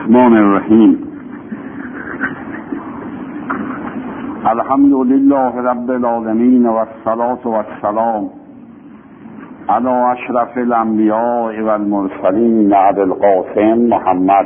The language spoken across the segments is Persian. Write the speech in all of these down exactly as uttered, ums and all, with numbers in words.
الرحمن الرحیم. الحمد لله رب العالمین و الصلاة و السلام علی اشرف الانبیاء و المرسلین ابی القاسم محمد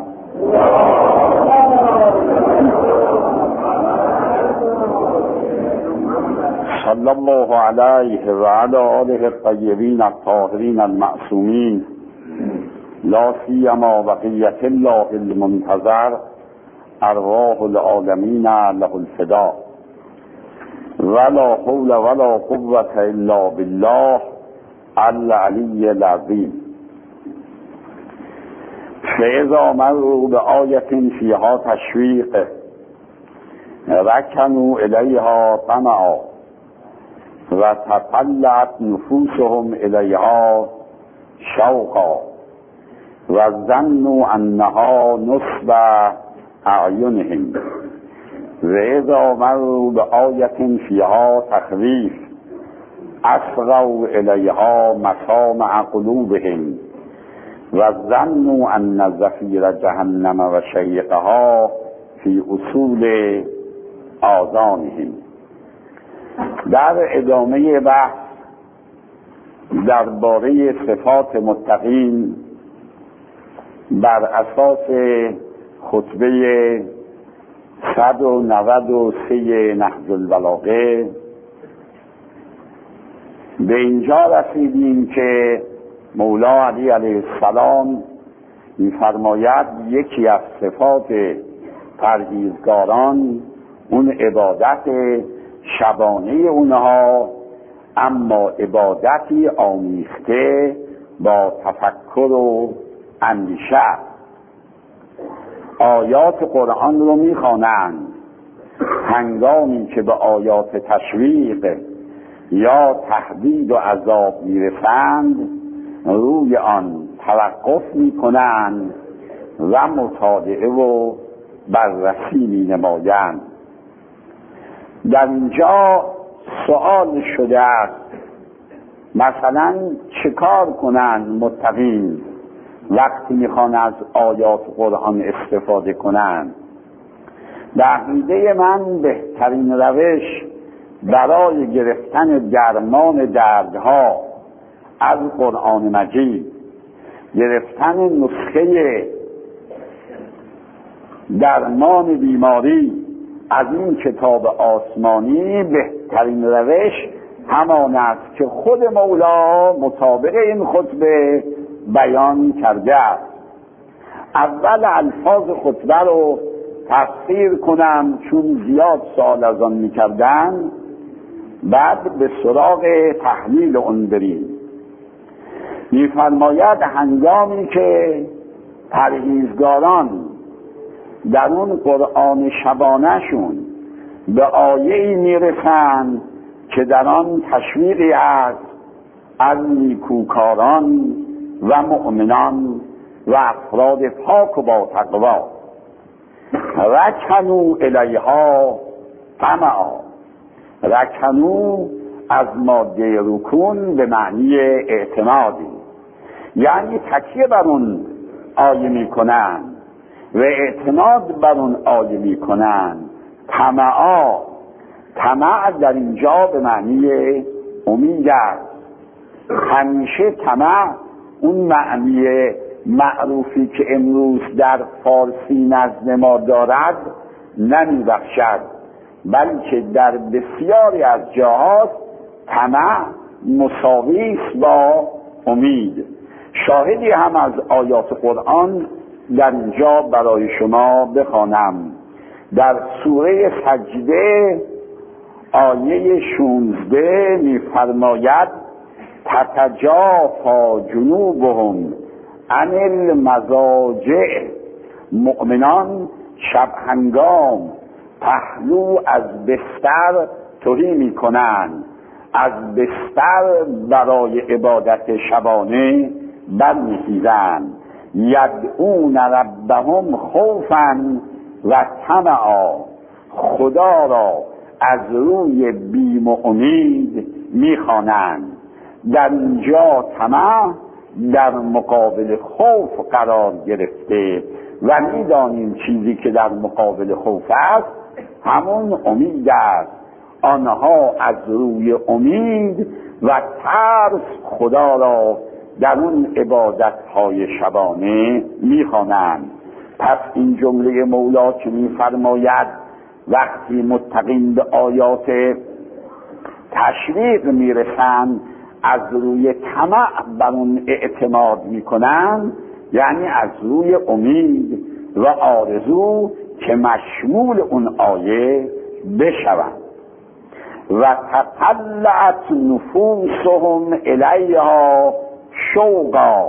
صلی الله علیه و علی آله الطیبین الطاهرین المعصومین، لا سیما بقیة الله المنتظر ارواح العالمین له الفدا، ولا حول ولا قوة الا بالله العلی العظیم. فاذا مروا بآیة فیها تشویق رکنوا الیها طمعا و تطلعت نفوسهم الیها شوقا و ظنوا انها نصب اعینهم. و اذا مروا بآیة فیها تخویف اصغوا الیها مسامع قلوبهم و ظنوا ان زفیر جهنم و شیقها فی اصول آذانهم. در ادامه بحث درباره صفات متقین بر اساس خطبه صد و نود و سه نهج البلاغه به اینجا رسیدیم که مولا علی علیه السلام می‌فرماید یکی از صفات پرهیزگاران اون عبادت شبانه اونها، اما عبادتی آمیخته با تفکر و اندیشه. آیات قرآن رو میخوانند، هنگامی که به آیات تشویق یا تهدید و عذاب میرسند روی آن توقف میکنند و مطالعه و بررسی مینمایند. در اینجا سوال شده است مثلا چه کار کنند متقین وقتی میخوان از آیات قرآن استفاده کنند؟ به عقیده من بهترین روش برای گرفتن درمان دردها از قرآن مجید، گرفتن نسخه درمان بیماری از این کتاب آسمانی، بهترین روش همان است که خود مولا مطابق این خطبه بیان کرده است. اول الفاظ خطبه رو تفسیر کنم چون زیاد سوال از آن می‌کردند، بعد به سراغ تحلیل اون بریم. می‌فرماید هنگامی که پرهیزگاران در اون قرآن شبانه‌شون به آیه‌ای میرسند که در آن تشویقی است از نیکوکاران و مؤمنان و افراد پاک و با تقوا، رکنوا الیها طمعا. رکنوا از ماده رکون به معنی اعتمادی، یعنی تکیه بر اون آیه میکنند و اعتماد بر اون آیه میکنند. طمعا، طمع در اینجا به معنی امید است. همیشه طمع اون معنی معروفی که امروز در فارسی نزد ما دارد نمی بخشد، بلکه در بسیاری از جاهات طمع مساوی است با امید. شاهدی هم از آیات قرآن در اینجا برای شما بخوانم. در سوره سجده آیه شانزده می‌فرماید تتجافا جنوبهم عن المضاجع. مؤمنان شب هنگام پهلو از بستر تهی می‌کنند، از بستر برای عبادت شبانه برمی‌خیزند. یدعون ربهم خوفا و طمعا. خدا را از روی بیم و امید می‌خوانند. در اینجا طمع در مقابل خوف قرار گرفته و میدانیم چیزی که در مقابل خوف است همون امید است. آنها از روی امید و ترس خدا را در اون عبادت‌های شبانه می‌خوانند. پس این جمله مولا که می‌فرماید وقتی متقین به آیات تشویق میرسند از روی طمع بر اون اعتماد میکنن، یعنی از روی امید و آرزو که مشمول اون آیه بشوند. و تطلعت نفوسهم الیها شوقا.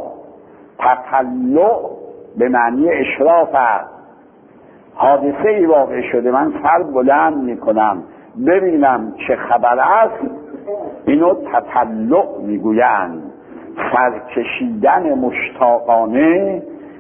تطلع به معنی اشراف است. حادثه ای واقع شده، من سر بلند میکنم ببینم چه خبر است، اینو تطلع میگویند. سرکشیدن مشتاقانه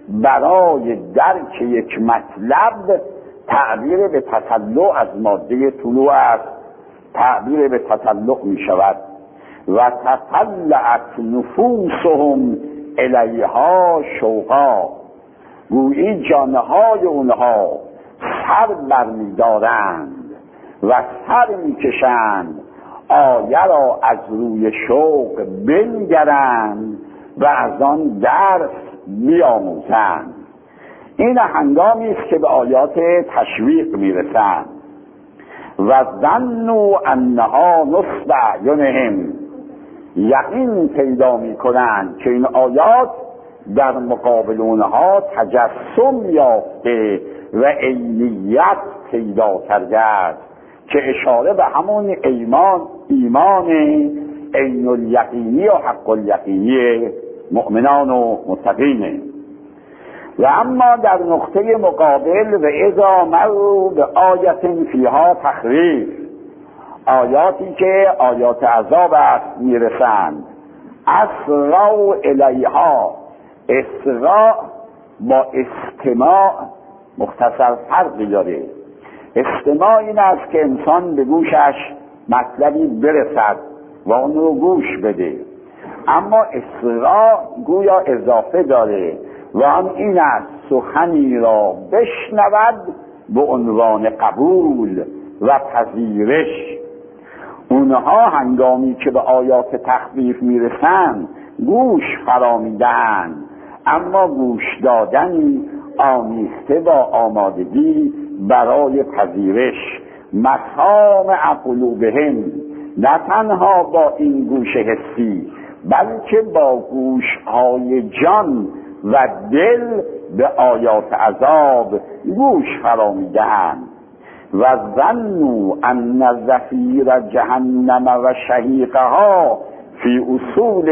برای درک یک مطلب تعبیر به تطلع از ماده طلوع است، تعبیر به تطلع می شود. و تطلعت نفوسهم الیها شوقا، گویی جانهای اونها سر برمیدارند و سر میکشند آیه را از روی شوق بنگرند و از آن درس بیاموزند. این هنگامی است که به آیات تشویق میرسند. و ظنوا انها نصب اعینهم، یقین پیدا میکنند که این آیات در مقابل اونها تجسم یافته و عینیت پیدا کرده است، که اشاره به همون ایمان ایمان عین الیقینی و حق الیقینی مؤمنان و متقینه. و اما در نقطه مقابل و اذا مروا به آیت فیها تخویف، آیاتی که آیات عذاب است میرسند، اسرعوا الیها. اسراع با استماع مختصر فرقی داره. استماع این است که انسان به گوشش مطلبی برسد و اون رو گوش بده، اما اسراع گویا اضافه داره و آن این است سخنی را بشنود به عنوان قبول و پذیرش. اونها هنگامی که به آیات تخویف میرسند گوش فرامیدن، اما گوش دادنی آمیخته با آمادگی برای پذیرش. مسامع قلوبهم، نه تنها با این گوش حسی بلکه با گوشهای جان و دل به آیات عذاب گوش فرامیده‌اند. و ظنوا ان زفیر جهنم و شهیقها فی اصول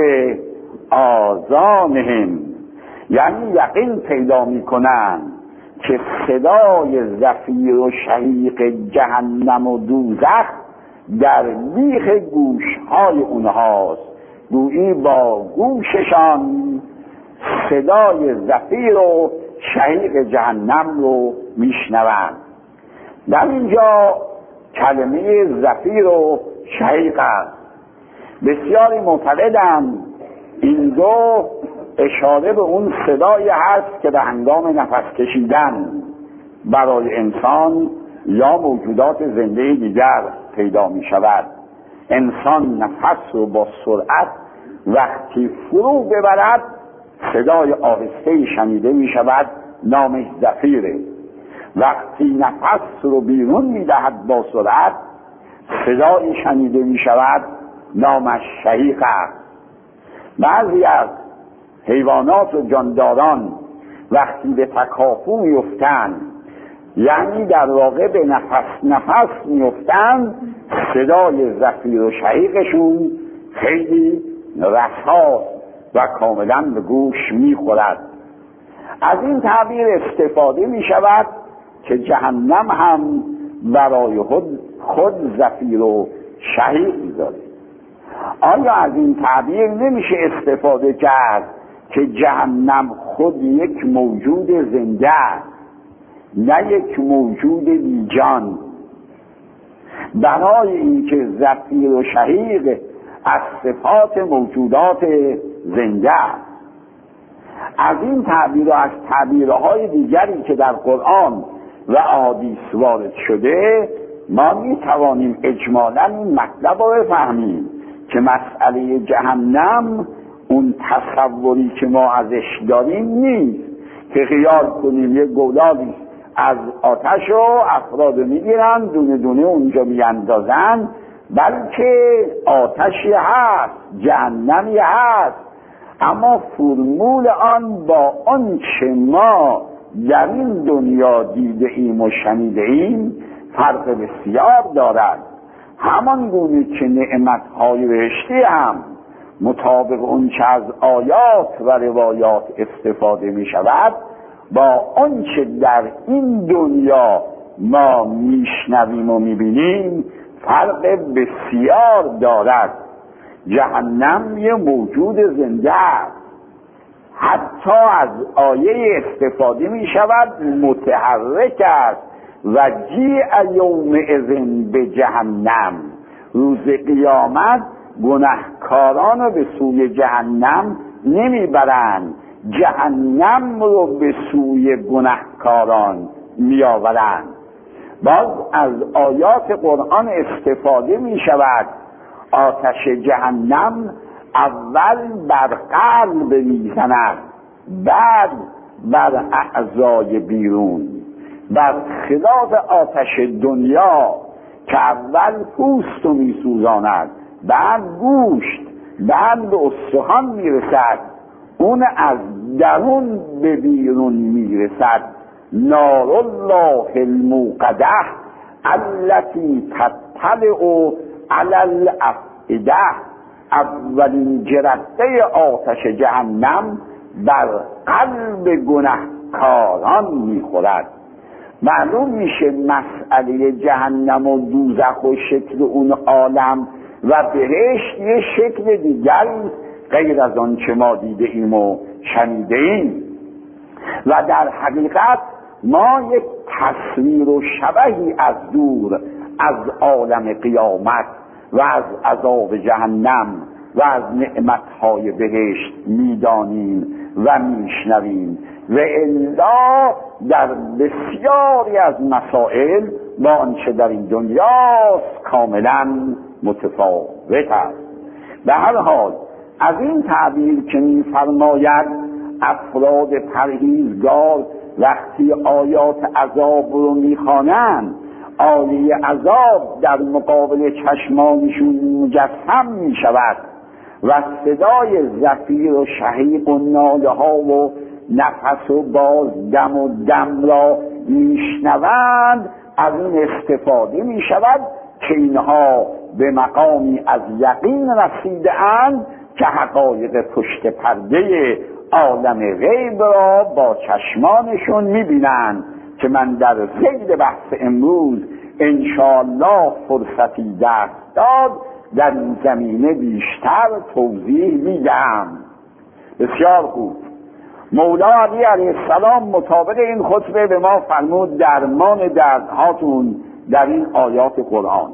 آذانهم، یعنی یقین پیدا میکنند که صدای زفیر و شهیق جهنم و دوزخ در بیخ گوشهای اونهاست. گویی با گوششان صدای زفیر و شهیق جهنم رو میشنوند. در اینجا کلمه زفیر و شهیق است. بسیاری معتقدند این دو اشاره به اون صدایی هست که به هنگام نفس کشیدن برای انسان یا موجودات زنده دیگر پیدا می شود. انسان نفس رو با سرعت وقتی فرو ببرد صدای آهسته شنیده می شود، نامش زفیره. وقتی نفس رو بیرون می دهد با سرعت صدای شنیده می شود، نامش شهیق است. بعضی از حیوانات و جانداران وقتی به تکاپو میفتند، یعنی در واقع به نفس نفس میفتند، صدای زفیر و شهیقشون خیلی رساست و کاملا به گوش میخورد. از این تعبیر استفاده میشود که جهنم هم برای خود, خود زفیر و شهیق داره. آیا از این تعبیر نمیشه استفاده کرد که جهنم خود یک موجود زنده است، نه یک موجود بیجان؟ برای اینکه زفیر و شهیق از صفات موجودات زنده است. از این تعبیر و از تعبیرهای دیگری که در قرآن و احادیث وارد شده ما می توانیم اجمالا این مطلب رو بفهمیم که مسئله جهنم اون تصوری که ما ازش داریم نیست که خیال کنیم یک گودالی از آتش و افراد میگیرن دونه دونه اونجا میاندازن، بلکه آتشی هست، جهنمی هست، اما فرمول آن با آن چه ما در این دنیا دیده ایم و شنیده ایم فرق بسیار دارد. همان گونه که نعمتهای بهشتی هم مطابق اون چه از آیات و روایات استفاده می شود با آنچه در این دنیا ما میشنویم و میبینیم فرق بسیار دارد. جهنم یه موجود زنده است، حتی از آیه استفاده می شود متحرک است و جیع یومئذ به جهنم، روز قیامت گناهکاران رو به سوی جهنم نمیبرند، جهنم رو به سوی گناهکاران میآورند. باز از آیات قرآن استفاده می شود آتش جهنم اول بر قلب میزند بعد بر اعضای بیرون، بر خلاف آتش دنیا که اول پوست رو میسوزاند، بعد گوشت، بعد به استخوان میرسد، اون از درون به بیرون میرسد. نار الله الموقده التي تطلع علی الافئده، اولین جرقه آتش جهنم بر قلب گناهکاران میخورد. معلوم میشه مسئله جهنم و دوزخ و شکل اون عالم و بهشت یه شکل دیگری غیر از آن چه ما دیده ایم و شنیده ایم و در حقیقت ما یک تصویر و شبهی از دور از عالم قیامت و از عذاب جهنم و از نعمتهای بهشت میدانیم و میشنویم و الا در بسیاری از مسائل با آنچه در این دنیاست کاملا متفاوت است. به هر حال از این تعبیر که می‌فرماید افراد پرهیزگار وقتی آیات عذاب رو می‌خوانند آیه عذاب در مقابل چشمانشون مجسم می‌شود و صدای زفیر و شهیق و ناله ها و نفس و باز دم و دم را میشنوند، از این استفاده میشود که اینها به مقامی از یقین رسیده اند که حقایق پشت پرده عالم غیب را با چشمانشون میبینند که من در ذیل بحث امروز انشاءالله فرصتی دست داد در این زمینه بیشتر توضیح میدم. بسیار خوب. مولا علی علیه السلام مطابق این خطبه به ما فرمود درمان دردهاتون در این آیات قرآن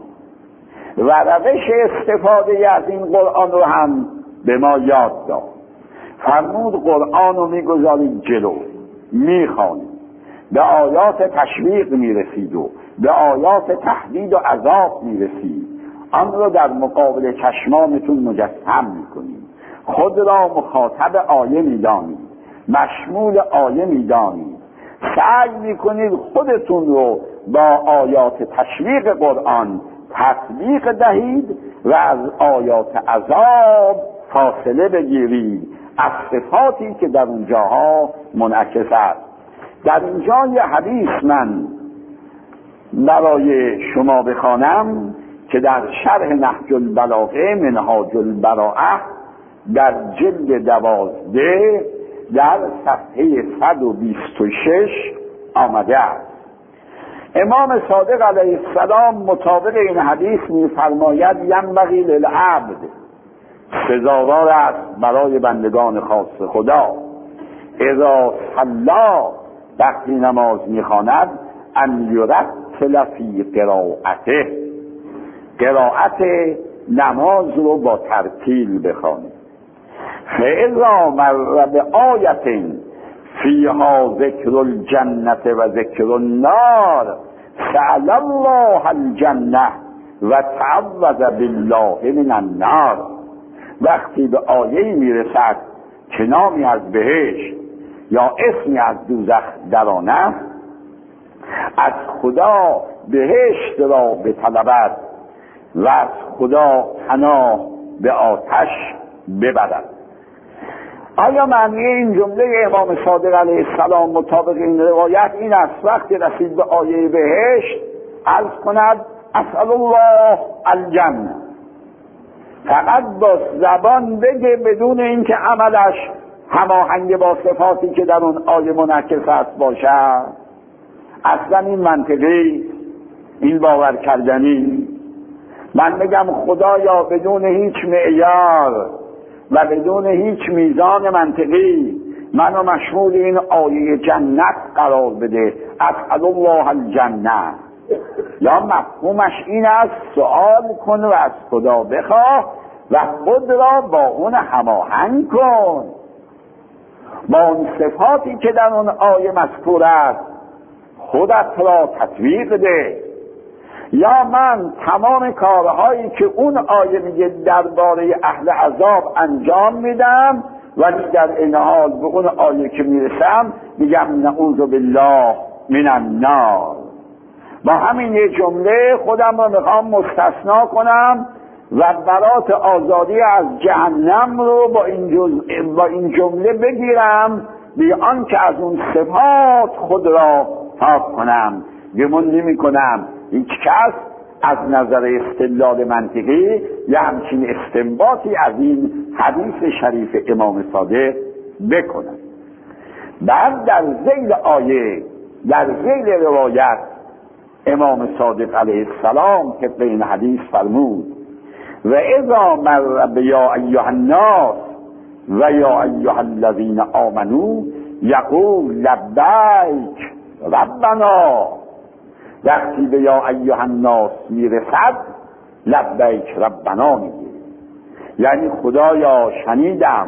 و روش استفاده از این قرآن رو هم به ما یاد داد. فرمود قرآن رو میگذارید جلو، میخوانید، به آیات تشویق میرسید و به آیات تهدید و عذاب میرسید، آن رو در مقابل چشمانتون مجسم میکنید، خود را مخاطب آیه میدانید، مشمول آیه میدانید، سعی میکنید خودتون رو با آیات تشویق قرآن تطبیق دهید و از آیات عذاب فاصله بگیرید از صفاتی که در اونجاها منعکس است. در اینجا یه حدیث من برای شما بخوانم که در شرح نهج البلاغه منهاج البراءه در جلد دوازده در صفحه صد و بیست و شش آمده است. امام صادق علیه السلام مطابق این حدیث می‌فرماید ینبغی للعبد، سزاوار است برای بندگان خاص خدا، اذا صلی، وقتی نماز می‌خواند، ان یرتل فی قرائته، قرائت نماز رو با ترتیل بخوانید. فاذا مر بآیة فیها ذکر الجنت و ذکر النار سأل الله الجنه و تعوذ بالله من النار. وقتی به آیه‌ای میرسد که نامی از بهشت یا اسمی از دوزخ در آن است، از خدا بهشت را بطلبد و از خدا پناه به آتش ببرد. آیا معنی این جمله امام صادق علیه السلام مطابق این روایت این است وقتی رسید به آیه بهشت عرض کند اسأل الله الجنه، فقط با زبان بگه بدون اینکه عملش هماهنگ با صفاتی که در اون آیه منعکس است باشد؟ اصلا این منطقی، این باور کردنی. من بگم خدایا بدون هیچ معیار و بدون هیچ میزان منطقی منو مشمول این آیه جنت قرار بده، اسأل الله الجنه، یا مفهومش این است سؤال کن و از خدا بخواه و خود را با اون هماهنگ کن با اون صفاتی که در اون آیه مذکور است، خودت را تطبیق ده. یا من تمام کارهایی که اون آیه میگه درباره اهل عذاب انجام میدم ولی در این حال به اون آیه که میرسم میگم نعوذ بالله من النار. با همین یه جمله خودم رو میخوام مستثنا کنم و برات آزادی از جهنم رو با این, جز... با این جمله بگیرم، بی آن که از اون صفات خود را پاک کنم. گمون نمی کنم هیچ کس از نظر استدلال منطقی یا همچین استنباطی از این حدیث شریف امام صادق بکنم. بعد در ذیل آیه، در ذیل روایت، امام صادق علیه السلام که به این حدیث فرمود و اذا مر بیا ایها الناس و یا ایها الذین آمنوا یقول لبیک ربنا. وقتی به یا ایها الناس میرسد لبیک ربنا میگه، یعنی خدایا شنیدم،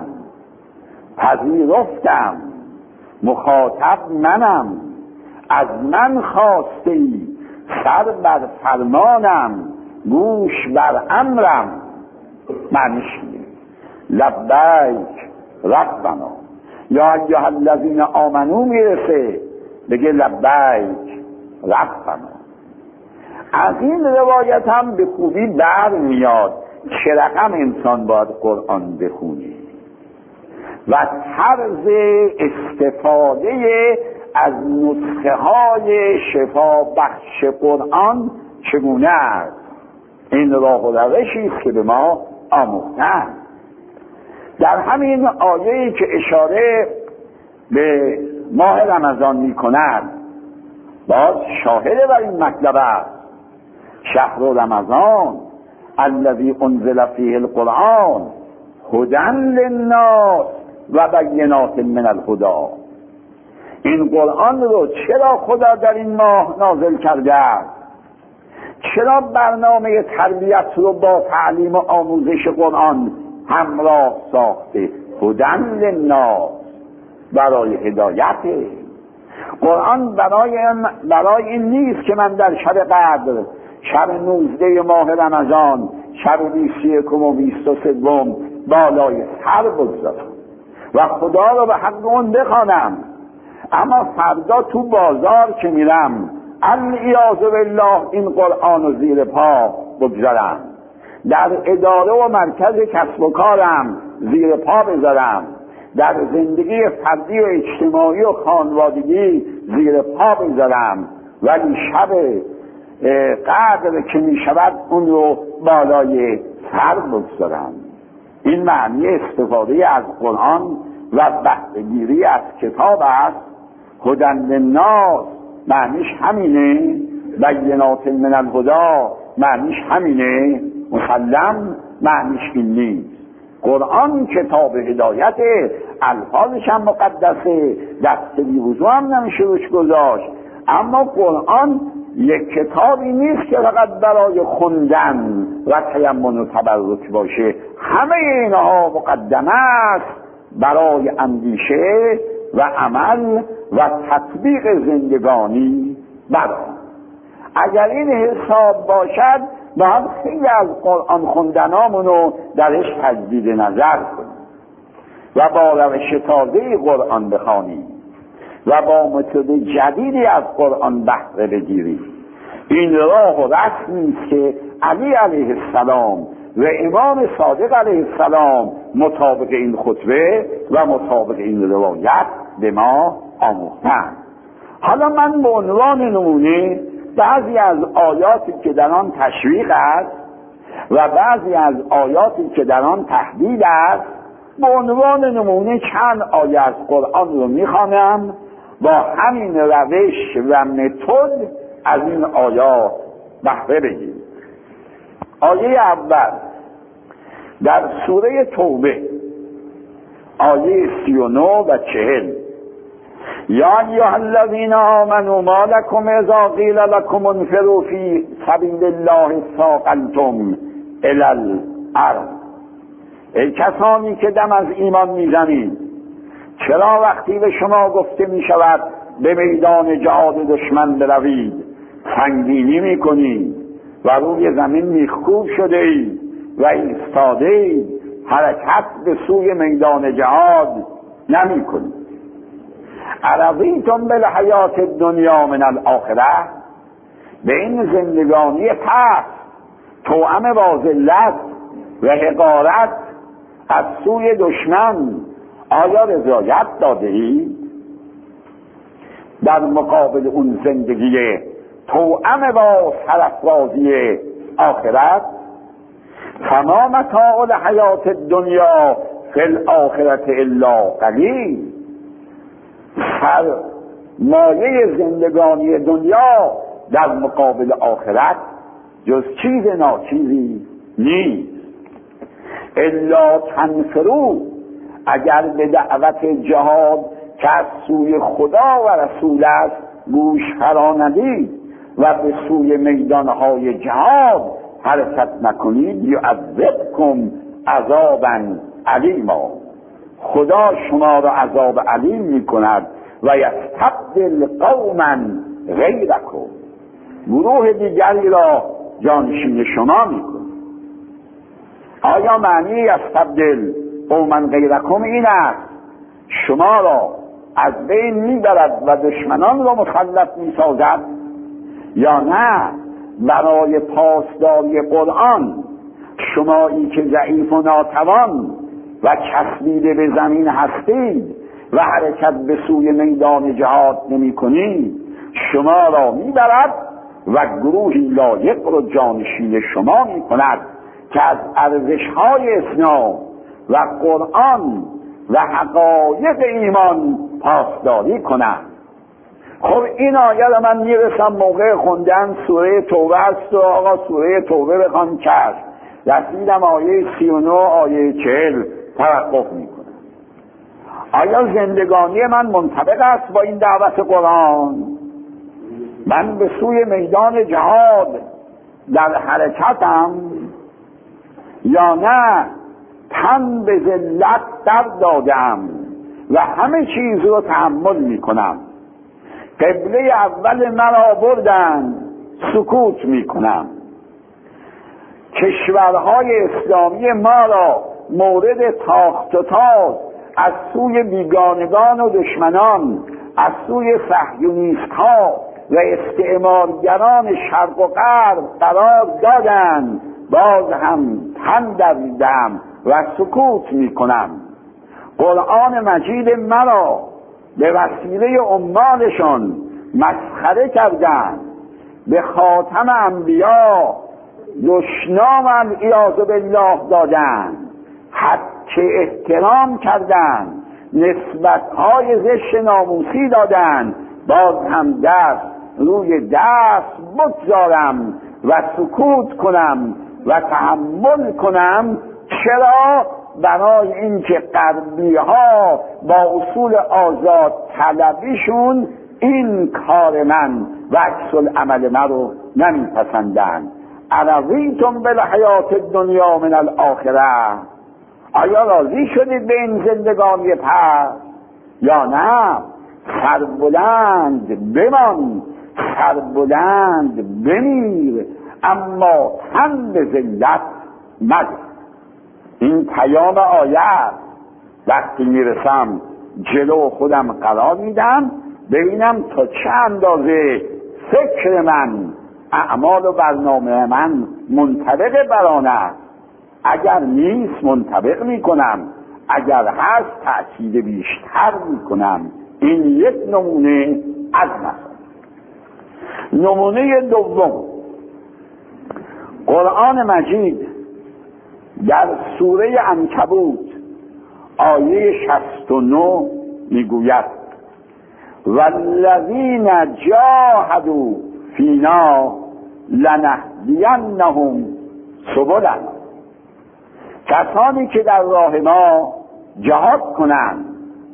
پذیرفتم، مخاطب منم، از من خواستی، سر بر فرمانم، گوش بر امرم. معنیش لبیک ربنا. یا ایها الذین آمنو میرسه بگه لبیک ربنا. از این روایت هم به خوبی بر میاد چه رقم انسان باید قرآن بخونی و طرز استفاده از نسخه های شفا بخش قرآن چگونه است. این راه و روشی است که به ما آموختن. در همین آیه‌ای که اشاره به ماه رمضان می کند باز شاهد بر این مطلب است. شهر رمضان الذی انزل فیه القرآن هدی للناس و بینات من الهدی. این قرآن رو چرا خدا در این ماه نازل کرده است؟ چرا برنامه تربیت رو با تعلیم و آموزش قرآن همراه ساخته؟ هدی للناس، برای هدایت. قرآن برای برای این نیست که من در شب قدر، شب نوزده ماه رمضان، شب بیست و یکم و بیست و سوم بالای سر بگذارم و خدا رو به حق اون بخوانم، اما فردا تو بازار که میرم العیاذ بالله این قرآن رو زیر پا بگذارم، در اداره و مرکز کسب و کارم زیر پا بذارم، در زندگی فردی و اجتماعی و خانوادگی زیر پا بذارم، ولی شب قدر که می شود اون رو بالای سر بگذارم. این معنی استفاده از قرآن و بهره‌گیری از کتاب است. هدی للناس معنیش همینه، بینات من الهدی معنیش همینه، مسلم معنیش این نیست. قرآن کتاب هدایت، الفاظش هم مقدسه، دست بی وضو هم نمیشه روش گذاشت، اما قرآن یک کتابی نیست که فقط برای خوندن و تیمم و تبرک باشه. همه اینها مقدمه است برای اندیشه و عمل و تطبیق زندگانی برآمد. اگر این حساب باشد ما هم خیلی از قرآن خوندنامونو درش تجدید نظر کنیم و با روش تازه قرآن بخوانیم و با متد جدیدی از قرآن بهره بگیریم. این راه و رسمی است که علی علیه السلام و امام صادق علیه السلام مطابق این خطبه و مطابق این روایت به ما آموختند. حالا من به عنوان نمونه بعضی از آیاتی که در آن تشویق است و بعضی از آیاتی که در آن تهدید است به عنوان نمونه چند آیه از قرآن رو میخوانم با همین روش و متد از این آیات بهره بگیریم. آیه اول در سوره توبه آیه سی و نه و چهل: یا ایها الذین آمنوا ما لکم اذا قیل لکم انفروا فی سبیل الله ثاقلتم الی الارض. ای کسانی که دم از ایمان میزنید، چرا وقتی به شما گفته می شود به میدان جهاد دشمن بروید سنگینی می کنید و روی زمین میخکوب شده اید و ایستاده اید، حرکت به سوی میدان جهاد نمی کنید؟ ارضیتم بالحیات الدنیا من الاخره، به این زندگانی پس توأم با ذلت و حقارت از سوی دشمن آیا رضایت داده ای؟ در مقابل اون زندگی توأم با سرافرازی آخرت، فما متاع الحیات الدنیا فی الاخرة الا قلیل، سرمایه زندگانی دنیا در مقابل آخرت جز چیز ناچیزی نیست. الا تنفروا، اگر به دعوت جهاد که از سوی خدا و رسول است گوش فرا و به سوی میدانهای جهاد حرکت نکنید، یعذبکم عذابا علیما، خدا شما را عذاب علیم می کند و یستبدل قوما غیرکم، گروه دیگری را جانشین شما می کند. آیا معنی یستبدل قوما غیرکم این است شما را از بین میبرد و دشمنان را مسلط میسازد، یا نه برای پاسداری قرآن شمایی که ضعیف و ناتوان و چسبیده به زمین هستید و حرکت به سوی میدان جهاد نمی کنید شما را میبرد و گروهی لایق را جانشین شما می کند که از ارزش‌های اسلام و قرآن و حقایق ایمان پاسداری کنند. خب این آیه را من میرسم موقع خوندن سوره توبه است و آقا سوره توبه بخوان کرد، رسیدم آیه سی و نه آیه چهل توقف میکنم. آیا زندگانی من منطبق است با این دعوت قرآن؟ من به سوی میدان جهاد در حرکتم یا نه تن به ذلت در دادم و همه چیز رو تحمل میکنم؟ قبله اول مرا بردن سکوت میکنم، کشورهای اسلامی ما را مورد تاخت و تاز از سوی بیگانگان و دشمنان، از سوی صهیونیست ها و استعمارگران شرق و غرب قرار دادند، باز هم تن دریدم و سکوت میکنم. قرآن مجید مرا به وسیله عمالشان مسخره کردند، به خاتم انبیا دشنام العیاذ بالله دادند، حق احترام کردند، نسبتهای زشت ناموسی دادند، باز هم دست روی دست بگذارم و سکوت کنم و تحمل کنم. چرا؟ برای اینکه غربی ها با اصول آزاد طلبیشون این کار من و عکس العمل من رو نمیپسندند. ارضیتم بالحیات الدنیا من الاخره، آیا راضی شدید به این زندگانی پس یا نه؟ سربلند بمان، سربلند بمیر، اما تن به ذلت مده. این پیام آیت وقتی میرسم جلو خودم قرار میدم، ببینم تا چه اندازه فکر من، اعمال و برنامه من منطبق بر آن است. اگر نیست منطبق میکنم، اگر هست تأکید بیشتر میکنم. این یک نمونه از مثال. نمونه دوم، قرآن مجید در سوره عنکبوت آیه شصت و نه میگوید والذین جاهدوا فینا لنهدینهم سبلنا. کسانی که در راه ما جهاد کنند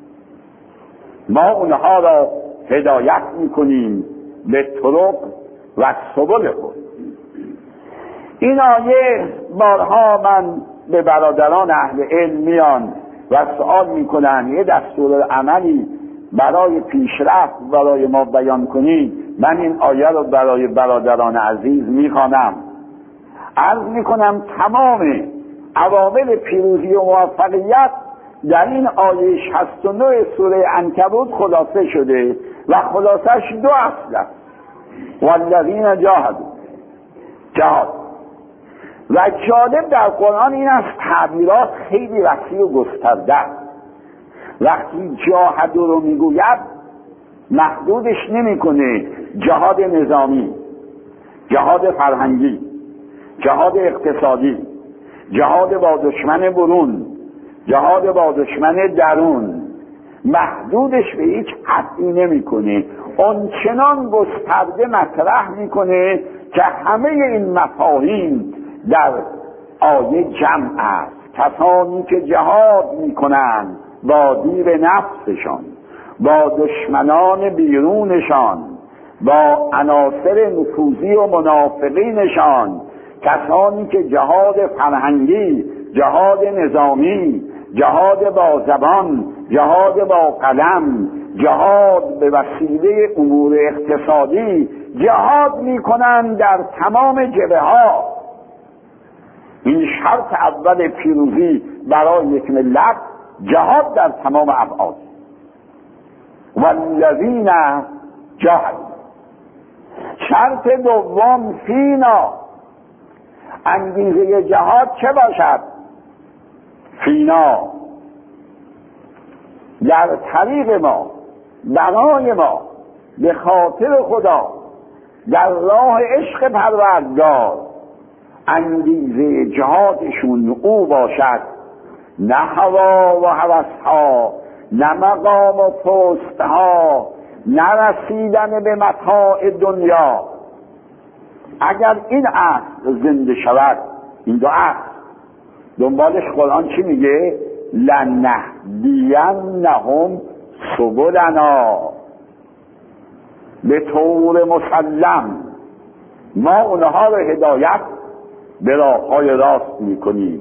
ما اونها را هدایت میکنیم به طرق و سبل خود. این آیه بارها من به برادران اهل علم میان و سوال میکنن یه دستور عملی برای پیشرفت برای ما بیان کنید. من این آیه رو برای برادران عزیز میخوانم، عرض میکنم تمام عوامل پیروزی و موفقیت در این آیه شصت و نه سوره عنکبوت خلاصه شده و خلاصش دو اصل است. والذین جاهدوا، جهاد. و جالب در قرآن این است تعبیرات خیلی وسیع و گسترده است. وقتی جاهدوا رو میگوید محدودش نمیکنه جهاد نظامی، جهاد فرهنگی، جهاد اقتصادی، جهاد با دشمن برون، جهاد با دشمن درون. محدودش به هیچ حدی نمیکنه، اون چنان گسترده مطرح میکنه که همه این مفاهیم در آیه جمع است. کسانی که جهاد میکنند با دیو نفسشان، با دشمنان بیرونشان، با عناصر نفوذی و منافقینشان، کسانی که جهاد فرهنگی، جهاد نظامی، جهاد با زبان، جهاد با قلم، جهاد به وسیله امور اقتصادی جهاد میکنند در تمام جبهه ها. این شرط اول پیروزی برای یک ملت، جهاد در تمام ابعاد. والذین جاهدوا. شرط دوم فینا. انگیزه جهاد چه باشد؟ فینا، در طریق ما، برای ما، به خاطر خدا، در راه عشق پروردگار. انگیزه جهادشون او باشد، نه هوا و هوسها، نه مقام و پستها، نه رسیدن به متاع دنیا. اگر این اصل زنده شود، این دو اصل دنبالش قرآن چی میگه؟ لنهدینهم سبلنا. به طور مسلم ما اونها رو هدایت به راههای راست میکنیم.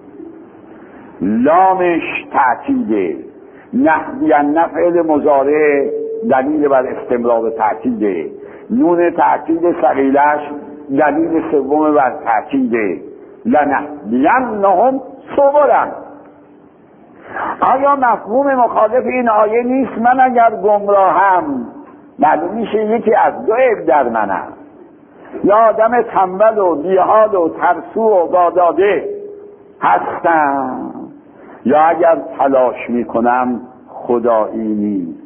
لامش تأکیده، نهدین فعل مضارع دلیل بر استمرار تأکیده، نون تأکید ثقیلش دلیل سوم بر تأکیده. لنهدینهم سبلنا. آیا مفهوم مخالف این آیه نیست؟ من اگر گمراهم معلوم میشه یکی از دو عیب در منم، یا آدم تنبل و بیحال و ترسو و واداده هستم، یا اگر تلاش میکنم خدایی نیست.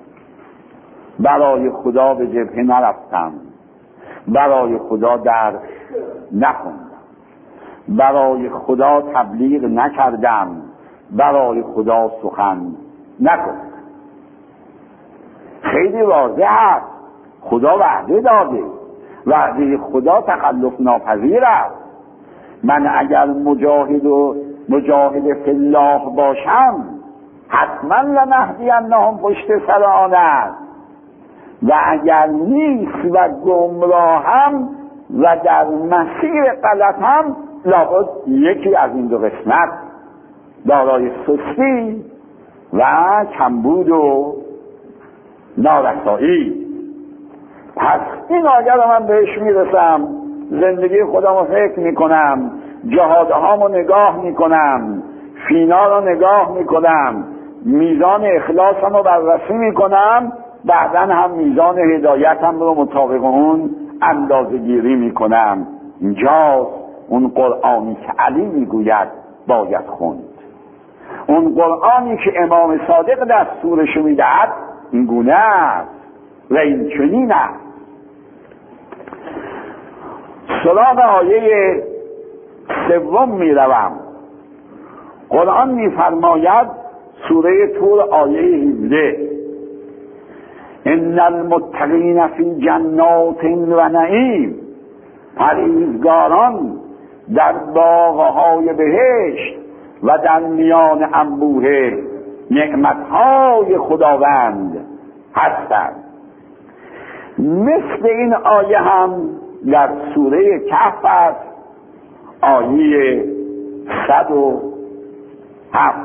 برای خدا به جبهه نرفتم، برای خدا درس نخوندم، برای خدا تبلیغ نکردم، برای خدا سخن نگفتم. خیلی واضح است، خدا وعده داده، وعده خدا تخلف ناپذیر است. من اگر مجاهد و مجاهد فی الله باشم حتما لنهدینهم پشت سر آن است، و اگر نیست و گمراهم و در مسیر غلطم لابد یکی از این دو قسمت دارای سستی و کمبود و نارسایی. پس این آیه رو من بهش میرسم، زندگی خودم رو فکر میکنم، جهادهامو نگاه میکنم، فینا رو نگاه میکنم، میزان اخلاصم رو بررسی میکنم، بعدا هم میزان هدایتم رو مطابق اون اندازه گیری میکنم. اینجاست اون قرآنی که علی میگوید باید خوند، اون قرآنی که امام صادق دستورشو میدهد این گونه است و این چنین است. سراغ آیه سوم میروم. قرآن میفرماید سوره طور آیه هفده: ان المتقین فی جنات و نعیم، پرهیزگاران در باغهای بهشت و در میان انبوه نعمتهای خداوند هستند. مثل این آیه هم در سوره کهف است، آیه صد و هفت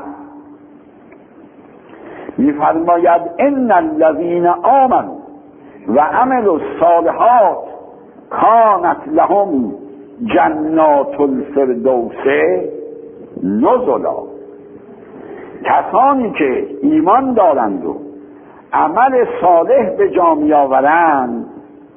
می‌فرماید ان الذین آمنوا و عملوا الصالحات کانت لهم جنات الفردوس نزلا. کسانی که ایمان دارند و عمل صالح به جا می‌آورند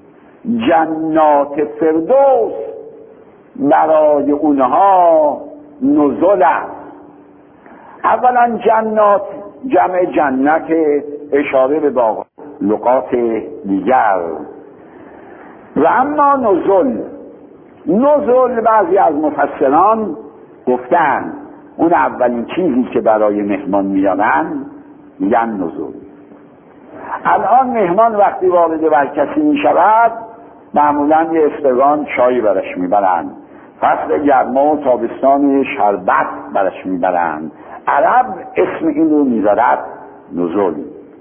جنات فردوس برای اونها نزل است. اولا جنات جمع جنت اشاره به باغ لغات دیگر. و اما نزل نزل بعضی از مفسران گفتن اون اولین چیزی که برای مهمان میارن میگن نزل. الان مهمان وقتی وارد بر کسی میشود معمولا یه استقان چای برش میبرن، فصل گرما و تابستان شربت برش میبرن. عرب اسم این رو میذارد نزول.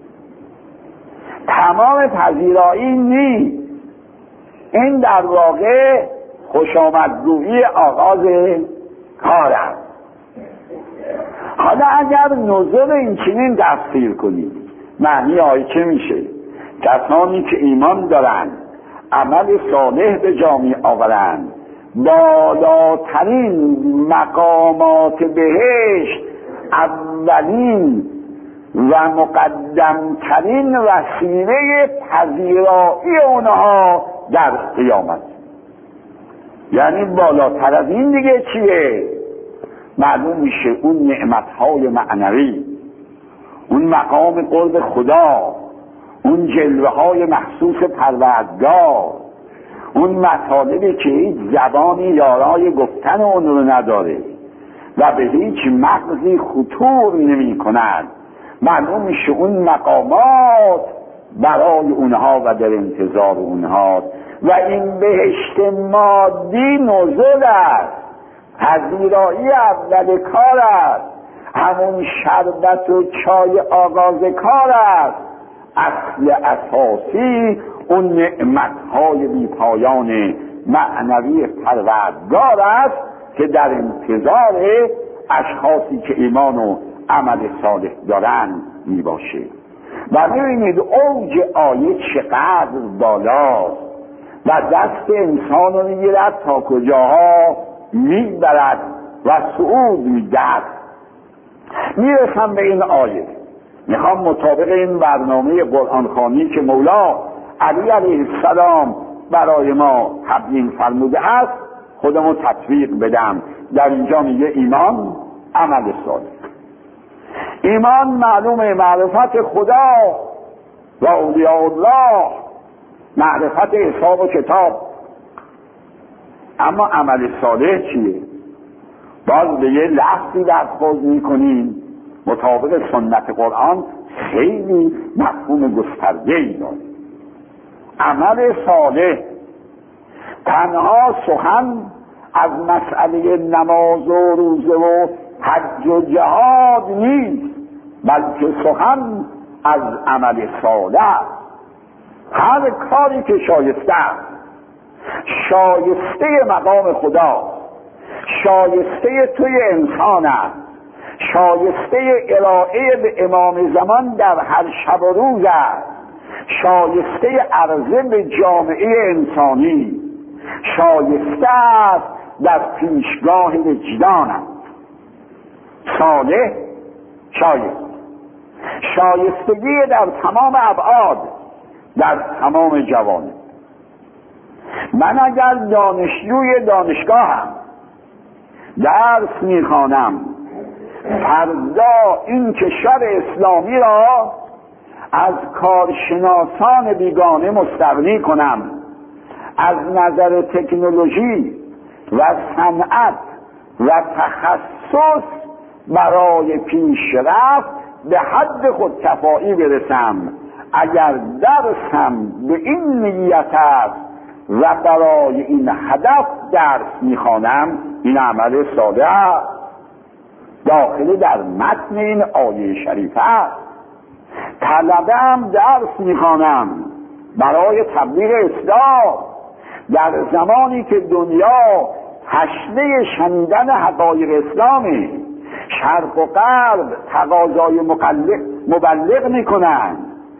تمام پذیرایی نیست، این در واقع خوشامدگویی آغاز کار است. حالا اگر نزول این چنین تفسیر کنید معنی آیه چه میشه؟ کسانی که ایمان دارند عمل صالح به جا می آورند بالاترین مقامات بهشت اولین و مقدمترین وسیله پذیرایی اونها در قیامت. یعنی بالاتر از این دیگه چیه؟ معلوم میشه اون نعمتهای معنوی، اون مقام قرب خدا، اون جلوه های مخصوص پروردگار، اون مطالبی که هیچ زبانی یارای گفتن اون رو نداره و به هیچ مغزی خطور نمی کند. معلوم میشه اون مقامات برای اونها و در انتظار اونها. و این بهشت مادی نزول است، پذیرایی اول کار است، همون شربت و چای آغاز کار است. اصل اساسی اون نعمتهای بی پایان معنوی پروردگار است که در انتظار اشخاصی که ایمان و عمل صالح دارند می باشه. و ببینید اوج آیه چقدر بالاست و دست انسان رو میگیرد تا کجاها میبرد و صعود میدهد. میرسم به این آیه، میخوام مطابق این برنامه قرآن خوانی که مولا علی علیه السلام برای ما تبیین فرموده است خودمو تطبیق بدم. در اینجا میگه ایمان عمل صالح. ایمان معلومه معرفت خدا و اولیاء الله، معرفت حساب و کتاب. اما عمل صالح چیه؟ باز به یه لفظی دست‌باز میکنیم مطابق سنت قرآن خیلی مفهوم گسترده‌ای داره. عمل صالح تنها سخن از مسئله نماز و روزه و حج و جهاد نیست، بلکه سخن از عمل صالح. هر کاری که شایسته شایسته مقام خدا، شایسته توی انسان است، شایسته ارائه به امام زمان در هر شب و روز است، شایسته عرضه به جامعه انسانی، شایسته است در پیشگاه وجدان است. صالح شایسته، شایستگی در تمام ابعاد، در تمام جوانب. من اگر دانشجوی دانشگاهم، درس میخوانم، فردا این کشور اسلامی را از کارشناسان بیگانه مستغنی کنم، از نظر تکنولوژی و صنعت و تخصص برای پیشرفت به حد خودکفایی برسم، اگر درسم به این نیت است و برای این هدف درس میخوانم، این عمل صالح داخل در متن این آیه شریفه است. طلبه هم درس میخوانم برای تبلیغ اسلام در زمانی که دنیا تشنه شنیدن حقایق اسلامی، شرق و غرب تقاضای مبلغ میکنند،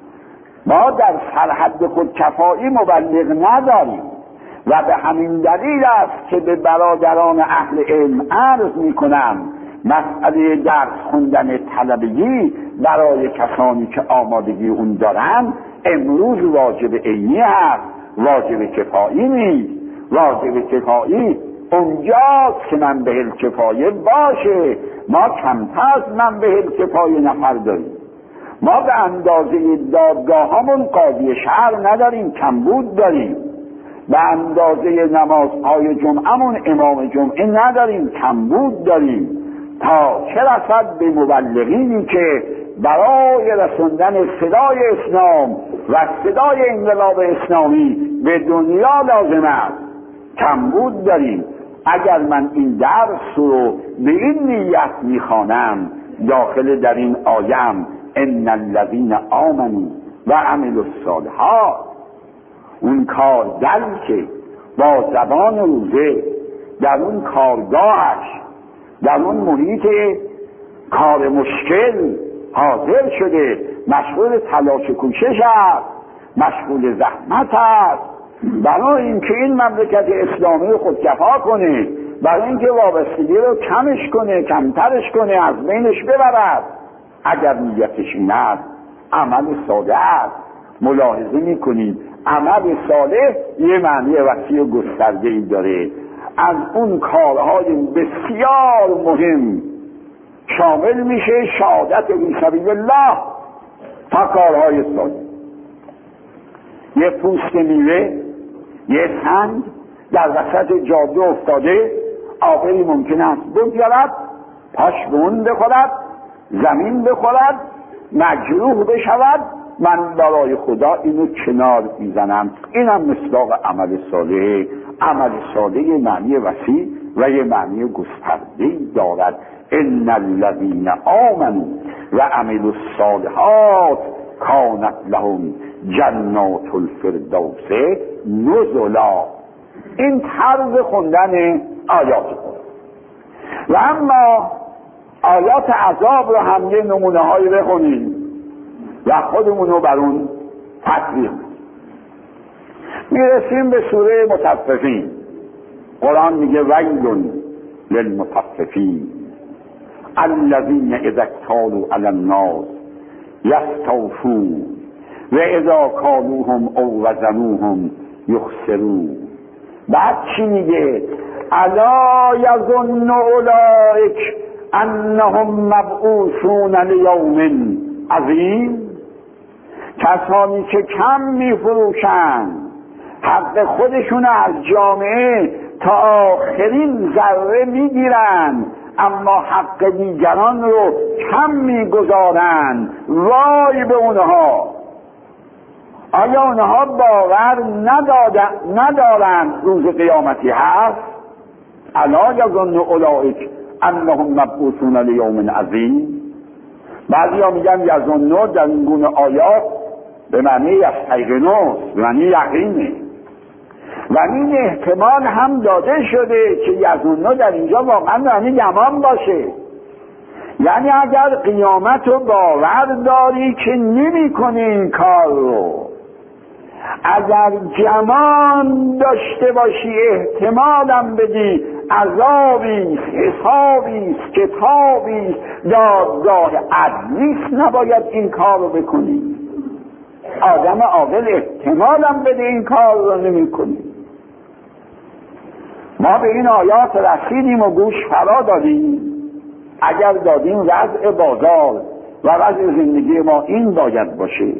ما در سرحد خودکفایی مبلغ نداریم و به همین دلیل است که به برادران اهل علم عرض میکنم مسئله درس خوندن طلبگی برای کسانی که آمادگی اون دارن امروز واجب عینی هست، واجب کفایی نیست. واجب کفایی اونجاست که من به الکفایه باشه. ما کمتر از من به الکفایه نفر داریم. ما به اندازه دادگاه همون قاضی شهر نداریم، کمبود داریم. به اندازه نمازهای جمعهمون امام جمعه نداریم، کمبود داریم. تا چه رسد به مبلغینی که برای رسوندن صدای اسلام و صدای انقلاب اسلامی به دنیا لازم است، کمبود داریم. اگر من این درس رو به این نیت میخوانم، داخل در این آیم ان الذین آمنوا و عملوا الصالحات، اون کارگر که با زبان روزه در اون کارگاهش، در اون محیط کار مشکل حاضر شده، مشغول تلاش کوشش است، مشغول زحمت است، برای اینکه این مملکت اسلامی رو خودکفا کنه، برای اینکه وابستگی رو کمش کنه، کمترش کنه، از بینش ببرد، اگر نیتش این است، عمل صالح است. ملاحظه میکنید عمل صالح یه معنی وسیع و گسترده‌ای داره. از اون کارهای بسیار مهم شامل میشه شهادت فی سبیل الله تا کارهای صالح. یه پوست میوه، یه سنگ در وسط جاده افتاده، آبری ممکن است بگذرد، پاش به اون بخورد، زمین بخورد، مجروح بشود. من برای خدا اینو کنار میزنم. اینم مصداق عمل صالح. عمل صالح یه معنی وسیع و یه معنی گسترده‌ای دارد. ان الذین آمنوا و عملوا الصالحات کانت لهم جنات الفردوس نزلا. این طرز خوندن آیات خود. و اما آیات عذاب رو هم یه نمونه هایی بخونیم و خودمون رو بر اون تطبیق میرسیم به سوره مطففین. قرآن میگه ویل للمطففین الذین اذا اکتالوا علی الناس یستوفون و اذا کالوهم او وزنوهم یخسرون. بعد چی میگه؟ الا یظن اولئک انهم مبعوثون لیوم عظیم. کسانی که کم میفروشند حق خودشون از جامعه تا آخرین ذره میگیرن، اما حق دیگران رو کم میگذارن، وای به اونها. آیا اونها باور ندارن روز قیامتی هست؟ الا یظن اولئک انهم مبعوثون لیوم عظیم. بعضی ها میگن یظنوا در این گونه آیات به معنی یستیقنوا، به معنی یقینه، و این احتمال هم داده شده که یظنوا در اینجا واقعا معنی گمان باشه. یعنی اگر قیامت رو باور داری که نمی کنی این کار رو، اگر گمان داشته باشی احتمالم بدی عذابیست، حسابیست، کتابیست، دادگاه عدلیست، نباید این کار رو بکنی. آدم عاقل احتمالم بده این کار رو نمی کنی. ما به این آیات رسیدیم و گوش فرا دادیم. اگر دادیم وضع بازار و وضع زندگی ما این باید باشه.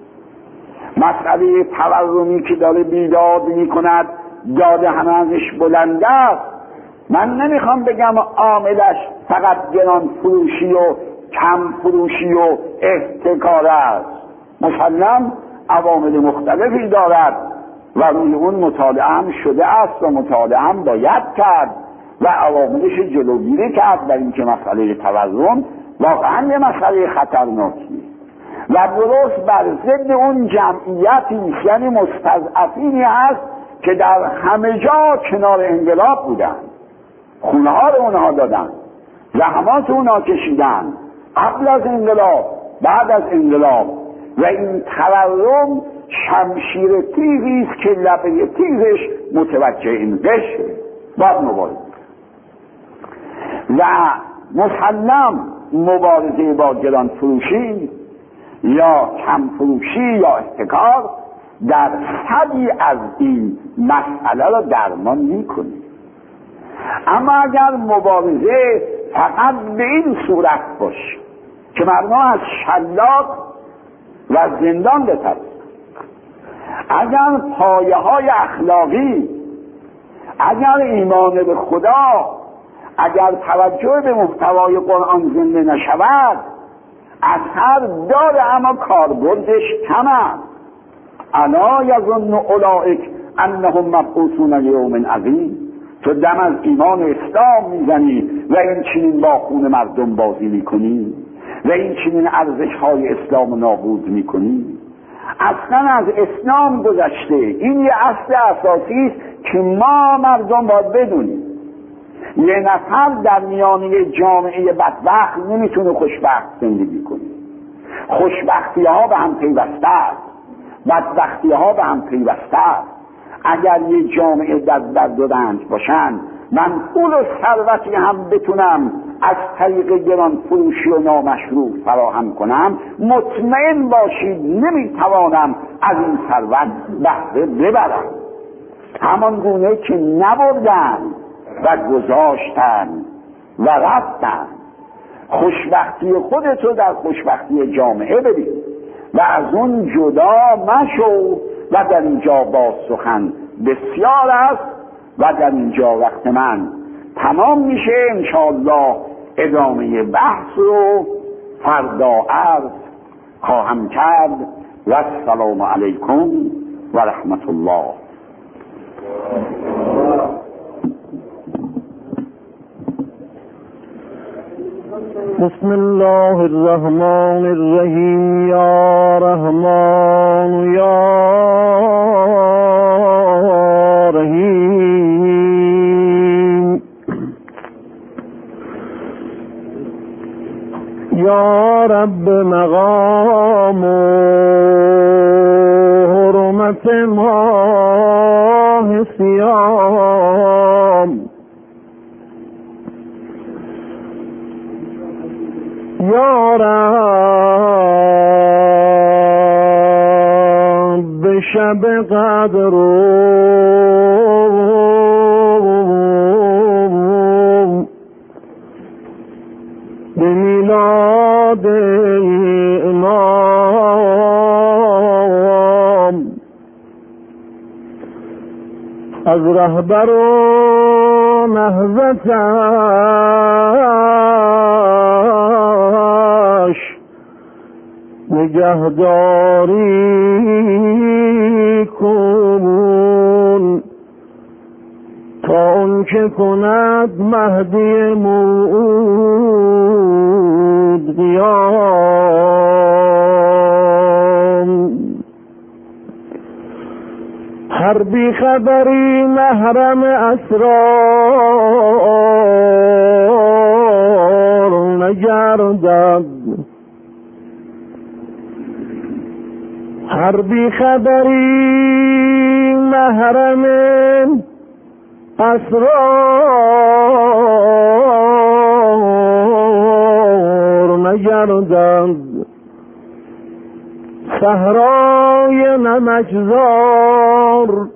مسئله تورمی که داره بیداد می کند داده همه ازش بلنده است. من نمیخوام بگم عاملش فقط گران فروشی و کم فروشی و احتکار است. مسلم عوامل مختلفی دارد و روی اون مطالعه هم شده است و مطالعه هم باید کرد و عواملش جلوگیری کرد، در اینکه مسئله تورم واقعا یه مسئله خطرناکی و درست بر ضد اون جمعیتی، یعنی مستضعفینی هست که در همه جا کنار انقلاب بودن، خونه ها رو اونها دادن، زحمات اونها کشیدن قبل از انقلاب، بعد از انقلاب، و این تورم شمشیر تیزی است که لبه تیزش متوجه این قشره، باید مبارزه و مسلم مبارزه با گران فروشی یا کم فروشی یا احتکار در حدی از این مسئله را درمان می‌کنه. اما اگر مبارزه فقط به این صورت باشه که مردم از شلاق و زندان بترسن، اگر پایه های اخلاقی، اگر ایمان به خدا، اگر توجه به محتوای قرآن زنده نشود، اثر داره اما کاربردش کم است. الا یظن اولئک انهم مبعوثون لیوم عظیم. تو دم از ایمان اسلام میزنی و این چنین با خون مردم بازی میکنی و این چنین ارزش های اسلام نابود میکنی. اصلا از اسلام گذشته. این یه اصل اساسی است که ما مردم باید بدونیم. یه نفر در میانه جامعه بدبخت نمیتونه خوشبخت زندگی کنه. خوشبختی ها به هم پیوسته است، بدبختی ها به هم پیوسته است. اگر یه جامعه در درد و رنج باشن، من پول و ثروتی هم بتونم از طریق گران فروشی و نامشروع فراهم کنم، مطمئن باشید نمیتوانم از این ثروت بهره ببرم. همان گونه که نبردن و گذاشتن و رفتن. خوشبختی خودتو در خوشبختی جامعه ببین و از اون جدا مشو. و در اینجا باز سخن بسیار است و در اینجا وقت من تمام میشه. انشاءالله ادامه بحث رو فردا عرض خواهم کرد. و السلام علیکم و رحمت الله. بسم الله الرحمن الرحیم. یا رحمان یا رحیم. یا رب مقام و حرمت ماه صیام. یا رب شب قدر به میلاد امام از رهبر و نهضتش نگهداری کن تا اون که کند مهدی موعود قیام. هر بی خبری محرم اسرار نگردد. هر بی خبری محرم اسرار نگردد. صحرای نمکزار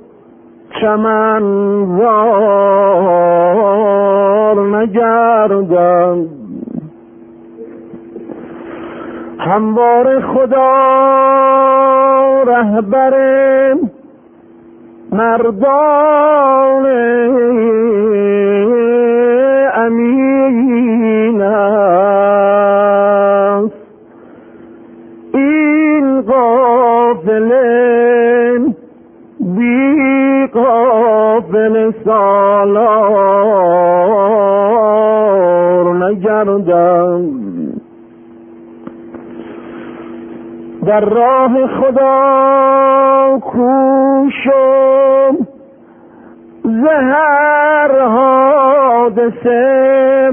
چمنزار نگردد. هموار خدا رهبر مردان امین است. این قافله بی قافله سالار نگردد. در راه خدا کوشم زهر حادثه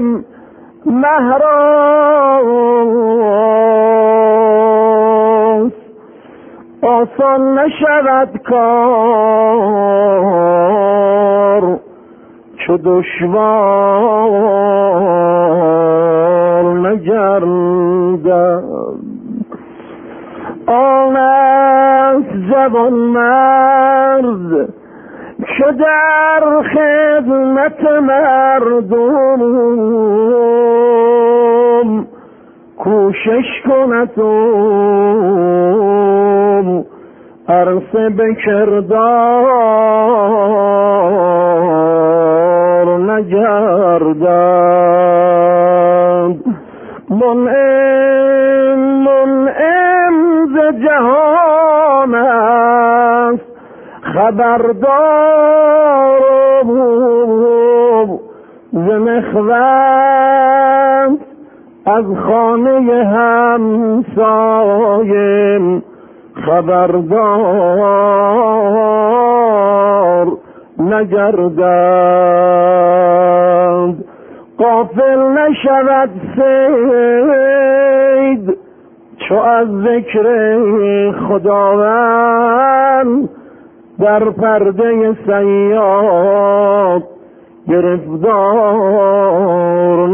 مهراز. آسان نشود کار چو دشوار نگردد. آن است جوان مرد که در خدمت مردم کوشش کند و عرصه به کردار نگردد. منعم منعم ز جهان است خبردار. ز نخوت از خانه همسایم خبردار نگردد. غافل نشود صید چو از ذکر خداوند در پرده صیاد گرفتار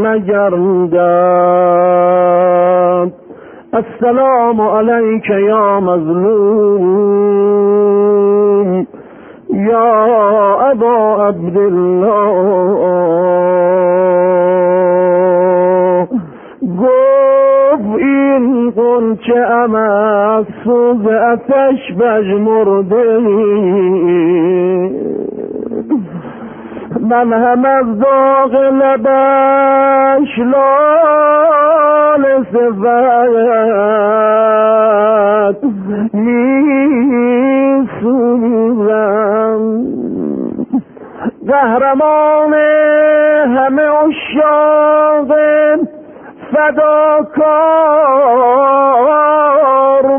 نگردد. السلام علیک یا مظلوم یا ابا عبدالله. گفت این غنچه ام از سوز آتش بژمرده، من هم از داغ لبش لاله صفت می سوزم. قهرمان همه عشاق فداکار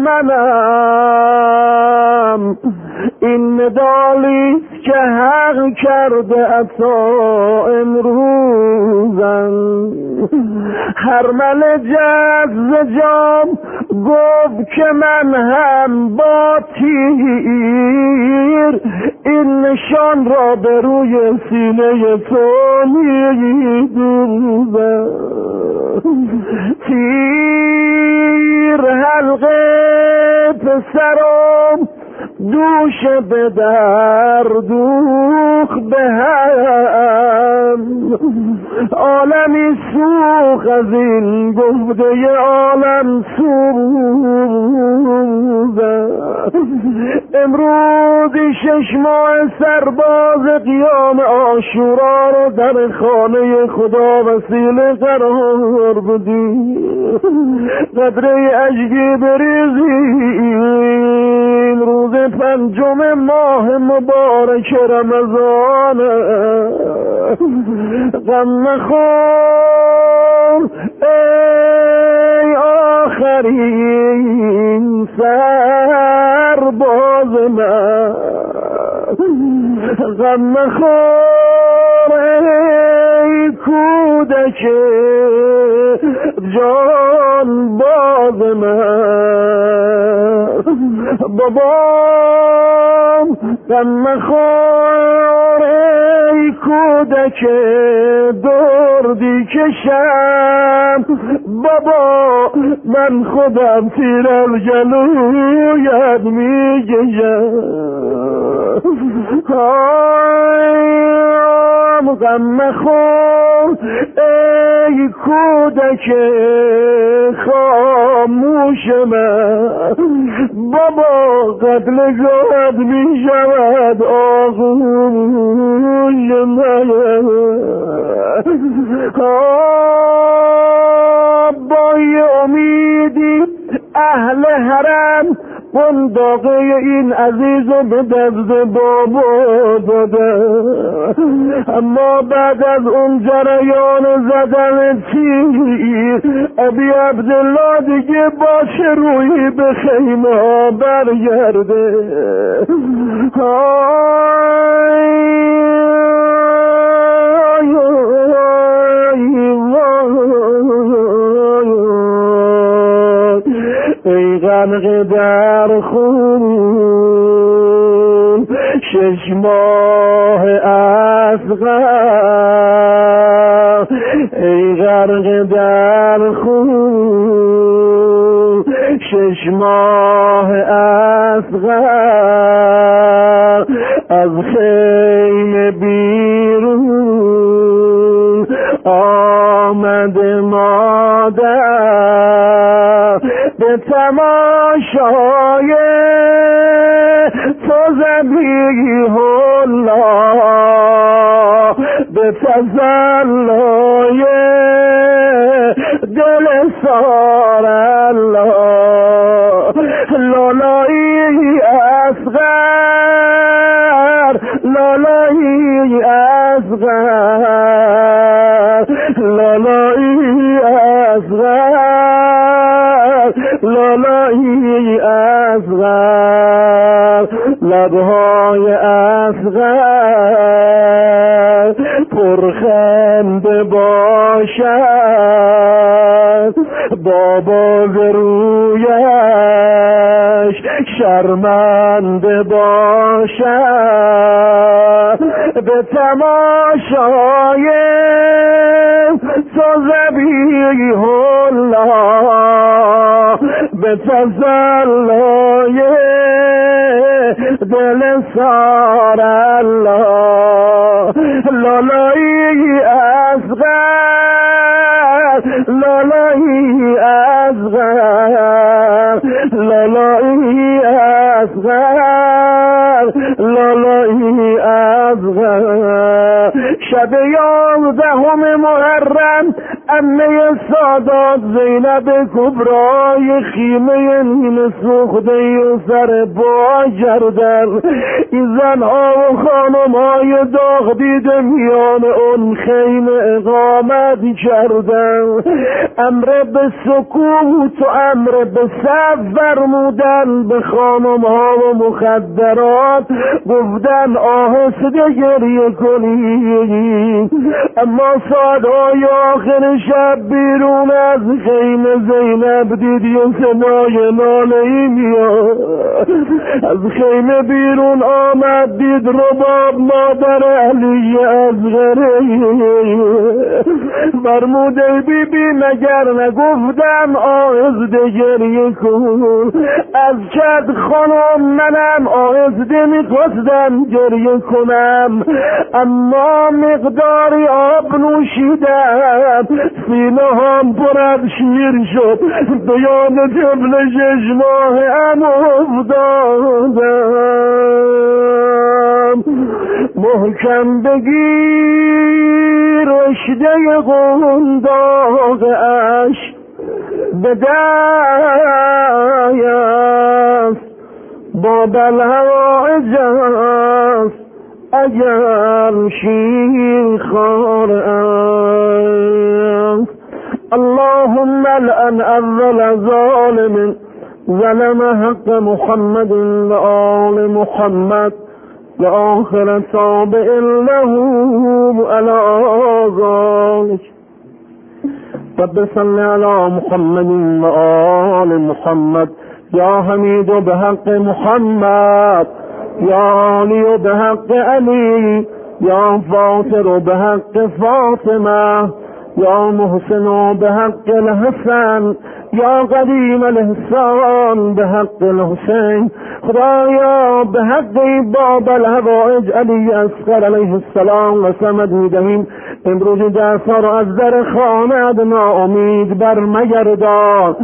منم، این مدالی که حق کرده عطا امروزم. هرمل جذب جام گفت که من هم با تیر این نشان را به روی سینه تو می‌دوزم. تیر حلقه پسرم دوش به در دوخ به هم، عالمی سوخ از این گفته عالم سوزد. امروزی شش ماه سرباز قیام عاشورا رو در خانه خدا وسیله قرار بدی، قدره اشکی بریزی. روز پنجم ماه مبارک رمضان، غم مخور ای آخرین سرباز من، غم مخور ای کودک جان باز من بابام غم مخور ای کودک دردی کشم بابا من خودم تیر از جلویت میگشم غم مخور ای کودک خاموش من بابا قتل گاد می شود آغوش من بای امیدی اهل حرم قنداقه این عزیز رو به دست بابا دادن اما بعد از اون جریان زدن تیر ابی عبدالله دیگه باشه روی به خیمه برگرده ای غرق در خون شش ماه اصغر ای غرق در خون شش ماه اصغر از خیمه بیرون آمده مادر به تماشای تو ذبیح الله به تسلای دل سار الله لالایی اصغر لالایی اصغر لالایی اصغر لالایی اصغر لبهای اصغر پرخنده باشد بابا ز رویش شرمنده باشد به تماشای تو ذبیح الله به تسلای دل سار الله لالایی اصغر لالایی اصغر لالایی اصغر لالایی اصغر شب یازدهم محرم عمه سادات زینب کبرای خیمه نیمه سوخته و سر با کردن این زنها و خانمهای داغ دیده میان اون خیمه اقامت کردن امر به سکوت و امر به صف فرمودن به خانمها و مخدرات گفتن آهسته گریه کنید اما سادای آخر شب بیرون از خیمه زینب دید یه صدای ناله‌ای میاد از خیمه بیرون آمد دید رباب مادر علی اصغری فرمود ای بی بی مگر نگفتم آهسته گریه کن از چد خانم منم آهسته میخواستم گریه کنم اما مقداری آب نوشیدم سینه هم پر از شیر شد به یاد طفل شش ماه ام افتادم محکم بگیر رشته قنداق اش به دست با بلهوایج است اگر شیر خار است اللهم لعن اول ظالم ظلم حق محمد و آل محمد و آخر تابع له علی ذلك رب صل علی محمد و آل محمد یا حمید به حق محمد یا علی به حق علی یا فاطر به حق فاطمه یا محسن به حق الحسن یا قدیم الاحسان به حق الحسین. خدایا به حق باب الحوائج علی اصغر علیه السلام قسمت میدهیم امروز جلسه را از در خانه ناامید بر مگردان.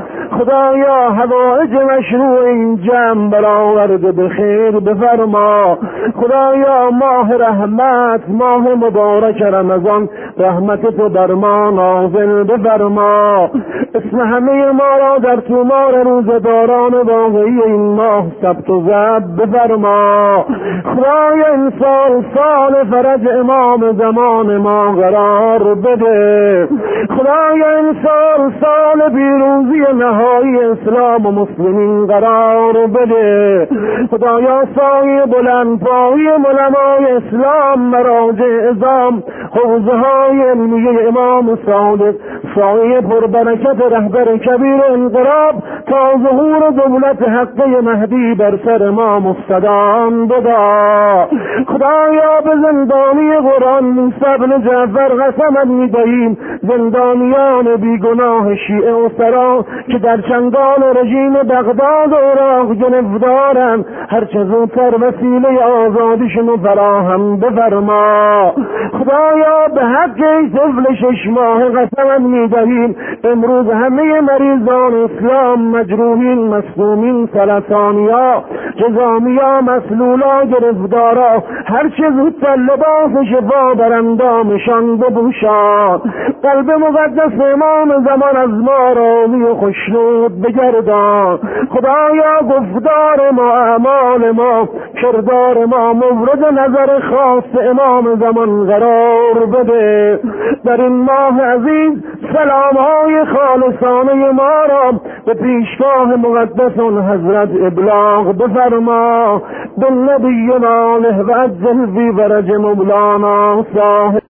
خدایا حوائج مشروع این جمع برآورده به خیر بفرما. خدایا ماه رحمت، ماه مبارک رمضان، رحمت تو بر ما نازل بفرما. اسم همه ما را در تومار روزداران واقعی این ماه ثبت و ضبط بفرما. خدایا این سال سال فرج امام زمان ما قرار بده. خدایا این سال سال پیروزی نهایی اسلام و مسلمین قرار بده. خدایا سایه بلند پایه علمای اسلام، مراجع اعظام، حوزه های علمیه امام صادق، سایه پربرکت رهبر کبیر انقلاب تا ظهور دولت حقه مهدی بر سر ما مستدام بدا. خدایا به زندانی قرآن موسی بن جعفر قسمت می‌دهیم، زندانیان بیگناه شیعه و سرا که در چنگال رژیم بغداد و عراق گرفتارند، هر چه زودتر وسیله آزادیشون فراهم بفرما. خدایا به حق طفل شش ماه قسمت می‌دهیم امروز همه مریضان اسلام، مجروحین، مصدومین، سرطانیا، جزامیا، مسلولا، گرفتارا، هر چه زودتر لباس شفا بر اندامشان بپوشان. قلب مقدس امام زمان از ما راضی و خوشنود بگردان. خدایا گفتار ما، اعمال ما، کردار ما مورد نظر خاص امام زمان قرار بده. در این ماه عزیز سلامهای خالصانه ما را به پیشگاه مقدس حضرت ابلاغ بفرما. بالنبی و آله و عجل فی فرج مولانا صاحب